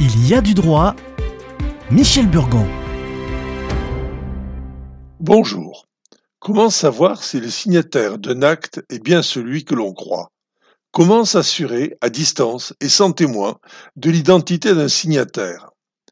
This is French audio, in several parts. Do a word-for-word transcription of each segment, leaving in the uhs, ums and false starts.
Il y a du droit. Michel Burgon. Bonjour. Comment savoir si le signataire d'un acte est bien celui que l'on croit? Comment s'assurer, à distance et sans témoin, de l'identité d'un signataire?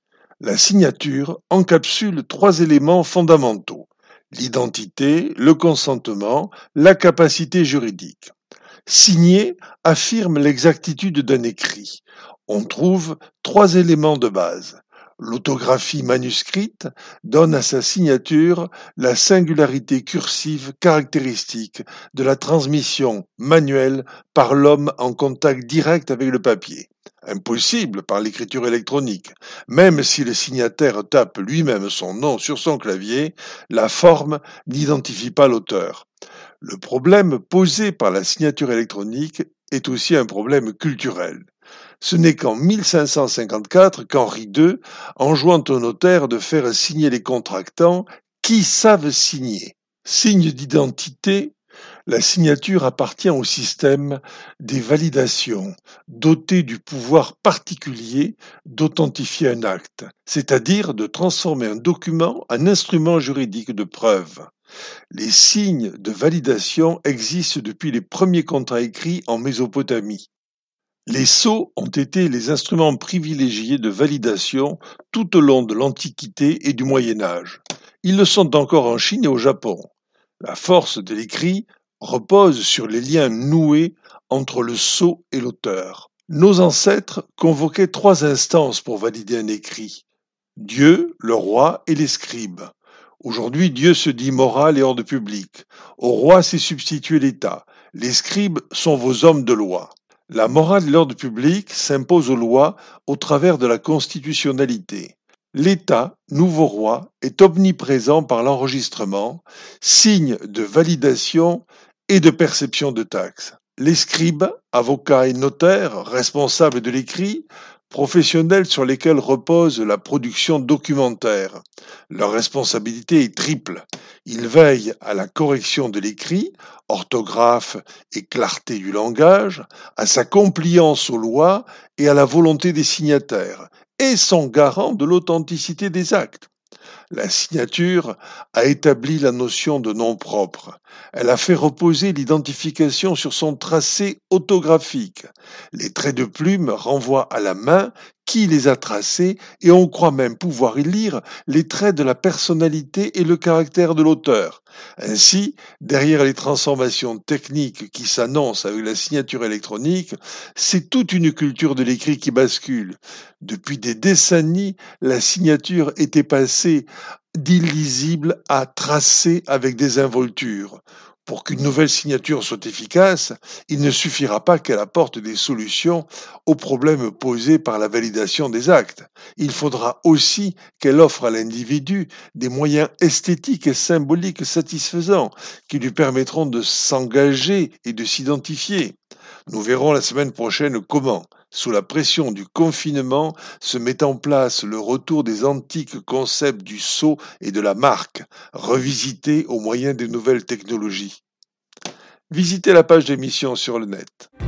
La signature encapsule trois éléments fondamentaux: l'identité, le consentement, la capacité juridique. Signer affirme l'exactitude d'un écrit. On trouve trois éléments de base. L'orthographie manuscrite donne à sa signature la singularité cursive caractéristique de la transmission manuelle par l'homme en contact direct avec le papier. Impossible par l'écriture électronique. Même si le signataire tape lui-même son nom sur son clavier, la forme n'identifie pas l'auteur. Le problème posé par la signature électronique est aussi un problème culturel. Ce n'est qu'en mille cinq cent cinquante-quatre qu'Henri deux enjoint au notaire de faire signer les contractants qui savent signer. Signe d'identité, la signature appartient au système des validations, doté du pouvoir particulier d'authentifier un acte, c'est-à-dire de transformer un document en instrument juridique de preuve. Les signes de validation existent depuis les premiers contrats écrits en Mésopotamie. Les sceaux ont été les instruments privilégiés de validation tout au long de l'Antiquité et du Moyen Âge. Ils le sont encore en Chine et au Japon. La force de l'écrit repose sur les liens noués entre le sceau et l'auteur. Nos ancêtres convoquaient trois instances pour valider un écrit: Dieu, le roi et les scribes. Aujourd'hui, Dieu se dit moral et ordre public. Au roi s'est substitué l'État. Les scribes sont vos hommes de loi. La morale et l'ordre public s'imposent aux lois au travers de la constitutionnalité. L'État, nouveau roi, est omniprésent par l'enregistrement, signe de validation et de perception de taxes. Les scribes, avocats et notaires, responsables de l'écrit, professionnels sur lesquels repose la production documentaire. Leur responsabilité est triple. Ils veillent à la correction de l'écrit, orthographe et clarté du langage, à sa compliance aux lois et à la volonté des signataires, et sont garants de l'authenticité des actes. La signature a établi la notion de nom propre. Elle a fait reposer l'identification sur son tracé autographique. Les traits de plume renvoient à la main qui les a tracés et on croit même pouvoir y lire les traits de la personnalité et le caractère de l'auteur. Ainsi, derrière les transformations techniques qui s'annoncent avec la signature électronique, c'est toute une culture de l'écrit qui bascule. Depuis des décennies, la signature était passée d'illisible à tracé avec des involtures. Pour qu'une nouvelle signature soit efficace, il ne suffira pas qu'elle apporte des solutions aux problèmes posés par la validation des actes. Il faudra aussi qu'elle offre à l'individu des moyens esthétiques et symboliques satisfaisants qui lui permettront de s'engager et de s'identifier. Nous verrons la semaine prochaine comment, sous la pression du confinement, se met en place le retour des antiques concepts du sceau et de la marque, revisités au moyen des nouvelles technologies. Visitez la page d'émission sur le net.